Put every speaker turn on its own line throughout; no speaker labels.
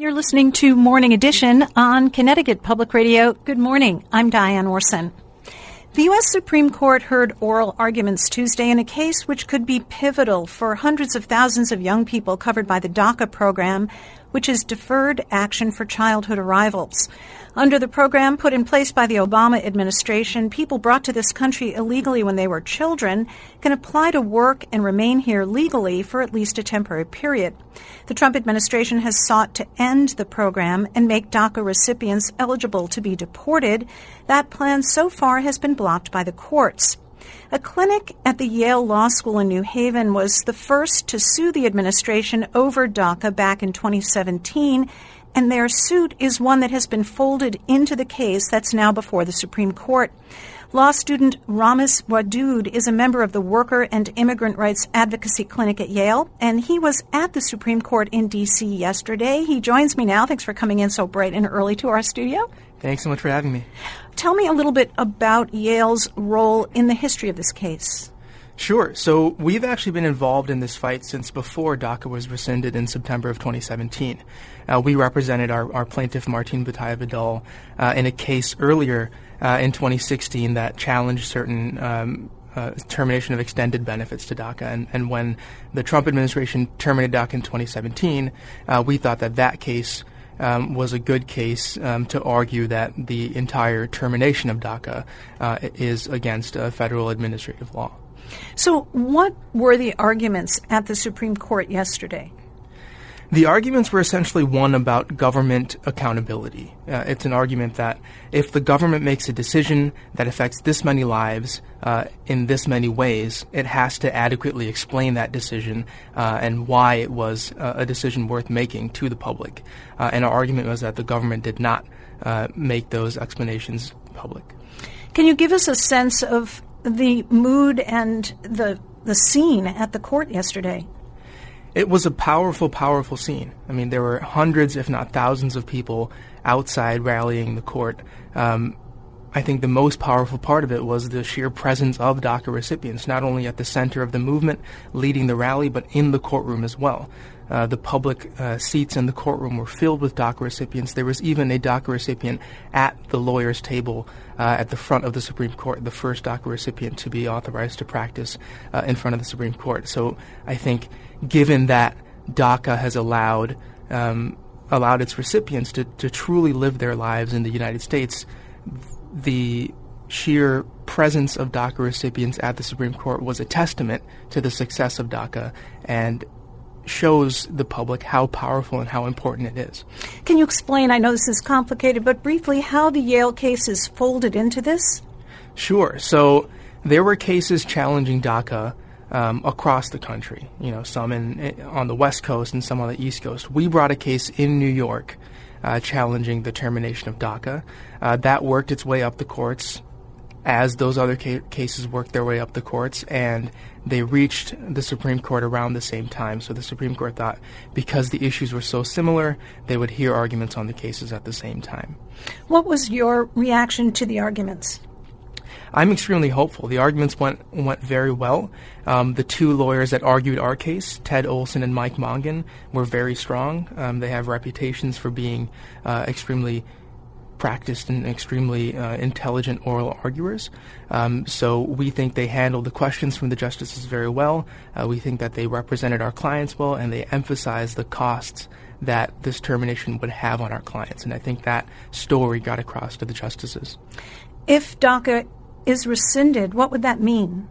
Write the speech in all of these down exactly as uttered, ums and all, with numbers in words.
You're listening to Morning Edition on Connecticut Public Radio. Good morning. I'm Diane Orson. The U S Supreme Court heard oral arguments Tuesday in a case which could be pivotal for hundreds of thousands of young people covered by the DACA program, which is Deferred Action for Childhood Arrivals. Under the program put in place by the Obama administration, people brought to this country illegally when they were children can apply to work and remain here legally for at least a temporary period. The Trump administration has sought to end the program and make DACA recipients eligible to be deported. That plan so far has been blocked by the courts. A clinic at the Yale Law School in New Haven was the first to sue the administration over DACA back in twenty seventeen, and their suit is one that has been folded into the case that's now before the Supreme Court. Law student Ramis Wadud is a member of the Worker and Immigrant Rights Advocacy Clinic at Yale, and he was at the Supreme Court in D C yesterday. He joins me now. Thanks for coming in so bright and early to our studio.
Thanks so much for having me.
Tell me a little bit about Yale's role in the history of this case.
Sure. So we've actually been involved in this fight since before DACA was rescinded in September of twenty seventeen. Uh, we represented our, our plaintiff, Martine Bataille-Vidal, uh, in a case earlier uh, in twenty sixteen that challenged certain um, uh, termination of extended benefits to DACA. And, and when the Trump administration terminated DACA in twenty seventeen, uh, we thought that that case Um, was a good case um, to argue that the entire termination of DACA uh, is against uh, federal administrative law.
So what were the arguments at the Supreme Court yesterday?
The arguments were essentially one about government accountability. Uh, it's an argument that if the government makes a decision that affects this many lives uh, in this many ways, it has to adequately explain that decision uh, and why it was uh, a decision worth making to the public. Uh, and our argument was that the government did not uh, make those explanations public.
Can you give us a sense of the mood and the the scene at the court yesterday?
It was a powerful, powerful scene. I mean, there were hundreds, if not thousands, of people outside rallying the court. Um, I think the most powerful part of it was the sheer presence of DACA recipients, not only at the center of the movement leading the rally, but in the courtroom as well. Uh, the public uh, seats in the courtroom were filled with DACA recipients. There was even a DACA recipient at the lawyer's table uh, at the front of the Supreme Court, the first DACA recipient to be authorized to practice uh, in front of the Supreme Court. So I think given that DACA has allowed um, allowed its recipients to, to truly live their lives in the United States, the sheer presence of DACA recipients at the Supreme Court was a testament to the success of DACA and shows the public how powerful and how important it is.
Can you explain, I know this is complicated, but briefly how the Yale case is folded into this?
Sure. So there were cases challenging DACA um, across the country, you know, some in, on the West Coast and some on the East Coast. We brought a case in New York uh, challenging the termination of DACA. Uh, that worked its way up the courts as those other ca- cases worked their way up the courts, and they reached the Supreme Court around the same time. So the Supreme Court thought because the issues were so similar, they would hear arguments on the cases at the same time.
What was your reaction to the arguments?
I'm extremely hopeful. The arguments went went very well. Um, the two lawyers that argued our case, Ted Olson and Mike Mongan, were very strong. Um, they have reputations for being uh, extremely practiced and extremely uh, intelligent oral arguers. Um, so we think they handled the questions from the justices very well. Uh, we think that they represented our clients well, and they emphasized the costs that this termination would have on our clients. And I think that story got across to the justices.
If DACA is rescinded, what would that mean?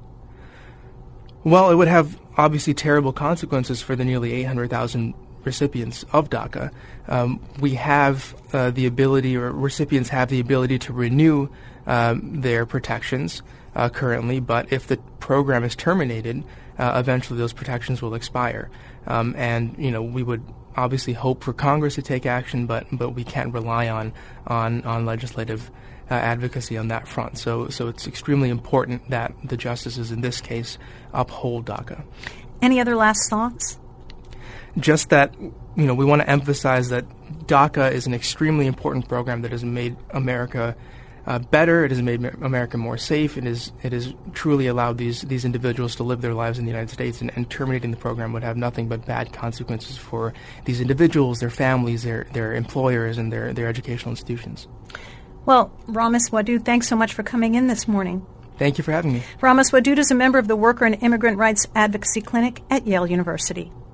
Well, it would have obviously terrible consequences for the nearly eight hundred thousand recipients of DACA. Um, we have uh, the ability, or recipients have the ability to renew um, their protections uh, currently, but if the program is terminated, uh, eventually those protections will expire. Um, and, you know, we would obviously hope for Congress to take action, but but we can't rely on on, on legislative uh, advocacy on that front. So, so it's extremely important that the justices in this case uphold DACA.
Any other last thoughts?
Just that, you know, we want to emphasize that DACA is an extremely important program that has made America uh, better. It has made America more safe. It is it has truly allowed these these individuals to live their lives in the United States, and, and terminating the program would have nothing but bad consequences for these individuals, their families, their their employers, and their, their educational institutions.
Well, Ramis Wadud, thanks so much for coming in this morning.
Thank you for having me.
Ramis Wadud is a member of the Worker and Immigrant Rights Advocacy Clinic at Yale University.